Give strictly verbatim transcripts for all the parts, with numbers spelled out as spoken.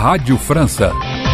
Rádio França.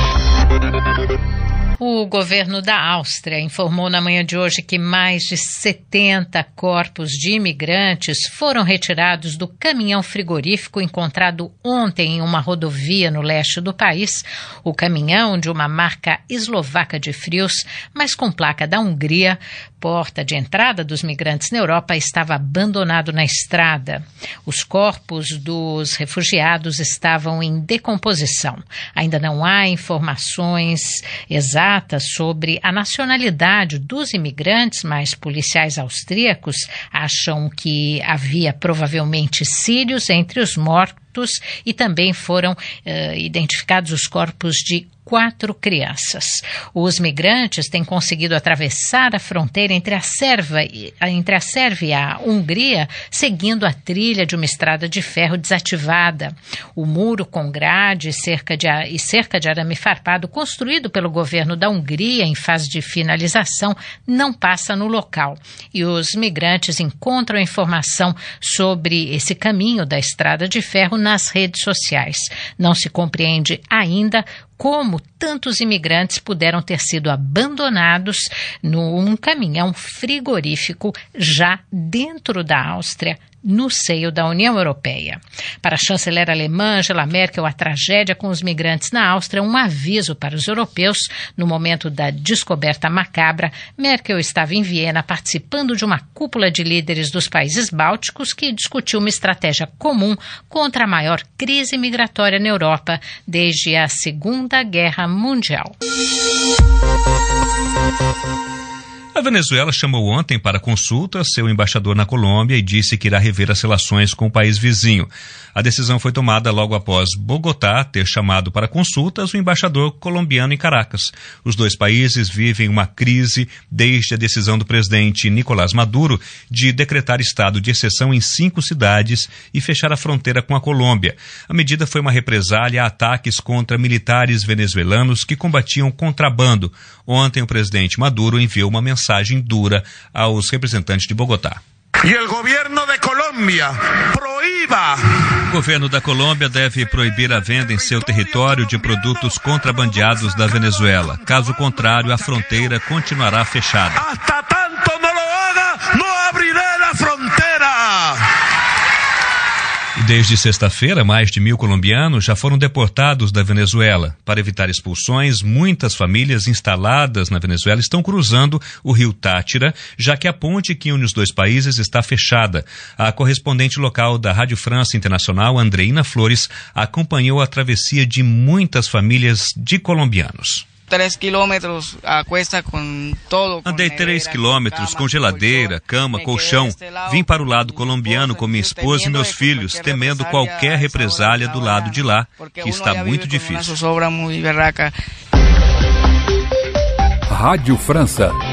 O governo da Áustria informou na manhã de hoje que mais de setenta corpos de imigrantes foram retirados do caminhão frigorífico encontrado ontem em uma rodovia no leste do país. O caminhão, de uma marca eslovaca de frios, mas com placa da Hungria, porta de entrada dos migrantes na Europa, estava abandonado na estrada. Os corpos dos refugiados estavam em decomposição. Ainda não há informações exatas sobre a nacionalidade dos imigrantes, mas policiais austríacos acham que havia provavelmente sírios entre os mortos e também foram uh, identificados os corpos de quatro crianças. Os migrantes têm conseguido atravessar a fronteira entre a Sérvia, entre a Sérvia e a Hungria, seguindo a trilha de uma estrada de ferro desativada. O muro com grade cerca de, e cerca de arame farpado, construído pelo governo da Hungria em fase de finalização, não passa no local. E os migrantes encontram informação sobre esse caminho da estrada de ferro nas redes sociais. Não se compreende ainda como tantos imigrantes puderam ter sido abandonados num caminhão frigorífico já dentro da Áustria, no seio da União Europeia. Para a chanceler alemã Angela Merkel, a tragédia com os migrantes na Áustria é um aviso para os europeus. No momento da descoberta macabra, Merkel estava em Viena participando de uma cúpula de líderes dos países bálticos que discutiu uma estratégia comum contra a maior crise migratória na Europa desde a Segunda Guerra Mundial. A Venezuela chamou ontem para consulta seu embaixador na Colômbia e disse que irá rever as relações com o país vizinho. A decisão foi tomada logo após Bogotá ter chamado para consultas o embaixador colombiano em Caracas. Os dois países vivem uma crise desde a decisão do presidente Nicolás Maduro de decretar estado de exceção em cinco cidades e fechar a fronteira com a Colômbia. A medida foi uma represália a ataques contra militares venezuelanos que combatiam contrabando. Ontem, o presidente Maduro enviou uma mensagem dura aos representantes de Bogotá. E o governo de Colômbia proíba. O governo da Colômbia deve proibir a venda em seu território de produtos contrabandeados da Venezuela. Caso contrário, a fronteira continuará fechada. Hasta tanto não lo haga, não abriré a fronteira. Desde sexta-feira, mais de mil colombianos já foram deportados da Venezuela. Para evitar expulsões, muitas famílias instaladas na Venezuela estão cruzando o rio Táchira, já que a ponte que une os dois países está fechada. A correspondente local da Rádio França Internacional, Andreina Flores, acompanhou a travessia de muitas famílias de colombianos. Três quilômetros a cuesta com todo. Andei três quilômetros com geladeira, cama, colchão. Vim para o lado colombiano com minha esposa e meus filhos, temendo qualquer represália do lado de lá, que está muito difícil. Rádio França.